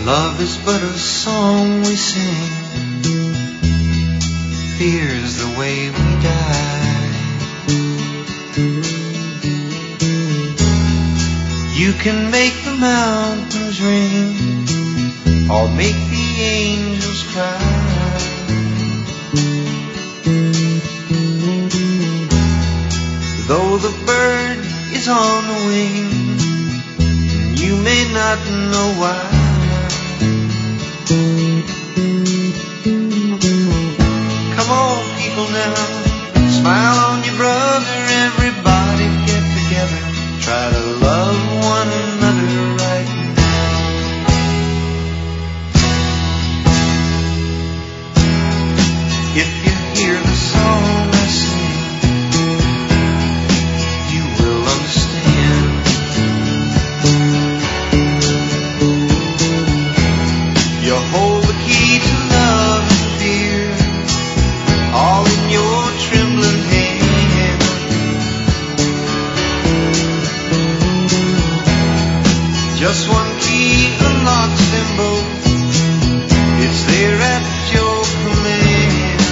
Love is but a song we sing. Fear's the way we die. You can make the mountains ring or make the angels cry. Though the bird is on the wing, you may not know why. Come on, people now, smile on your brother. Everybody get together, try to love one another right now. If you hear the song I sing, you will understand. You hold the key to love and fear, all in your trembling hand. Just one key unlocks them both. It's there at your command.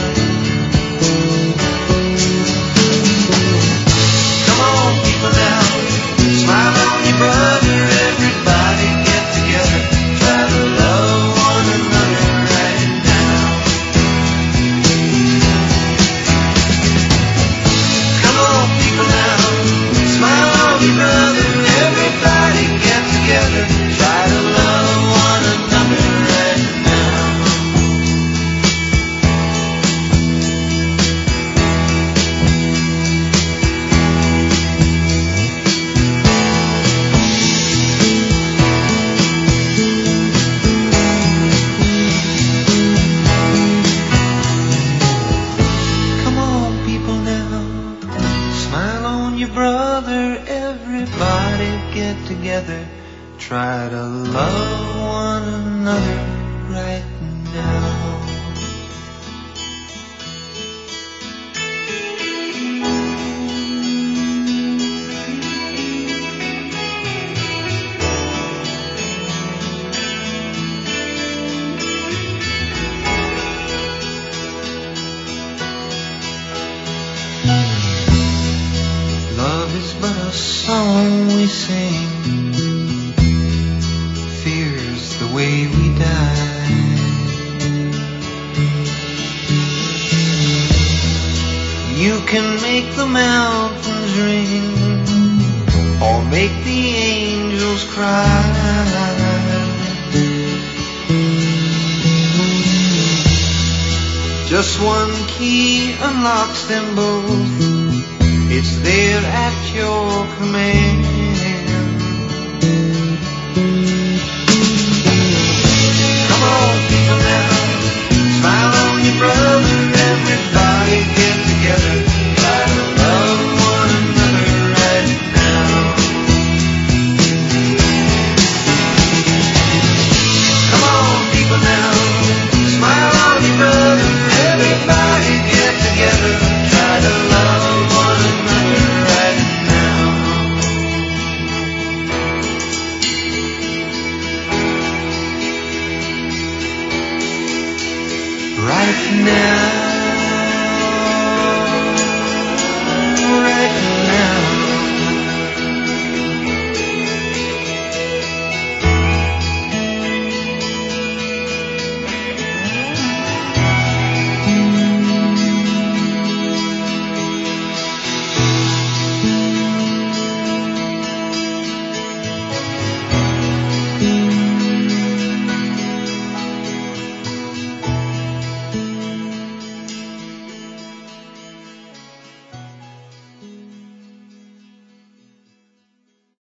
Come on, people now, smile on your brother. Everybody get together, try to love one another right now. Come on, people now, smile on your brother. Everybody get together, try to love one another right now. Come on, people now, smile on your brother. Everybody get together, try to love one another right now. Love is but a song we sing. Fear's the way we die. You can make the mountains ring or make the angels cry. Just one key unlocks them both. It's there at your command.